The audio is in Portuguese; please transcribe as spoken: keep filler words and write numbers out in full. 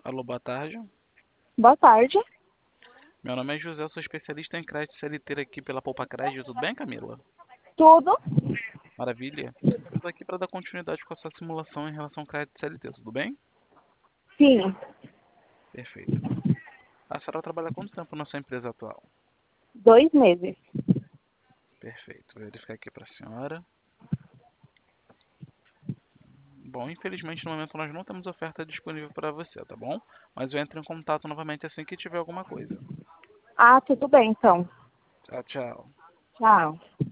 Alô, boa tarde. Boa tarde. Meu nome é José, eu sou especialista em crédito C L T aqui pela Poupa Crédito. Tudo bem, Camila? Tudo? Maravilha. Eu estou aqui para dar continuidade com a sua simulação em relação ao crédito C L T. Tudo bem? Sim. Perfeito. A senhora trabalha há quanto tempo na sua empresa atual? Dois meses. Perfeito. Vou verificar aqui para a senhora. Bom, infelizmente no momento nós não temos oferta disponível para você, tá bom? Mas eu entro em contato novamente assim que tiver alguma coisa. Ah, tudo bem, então. Tchau, tchau. Tchau.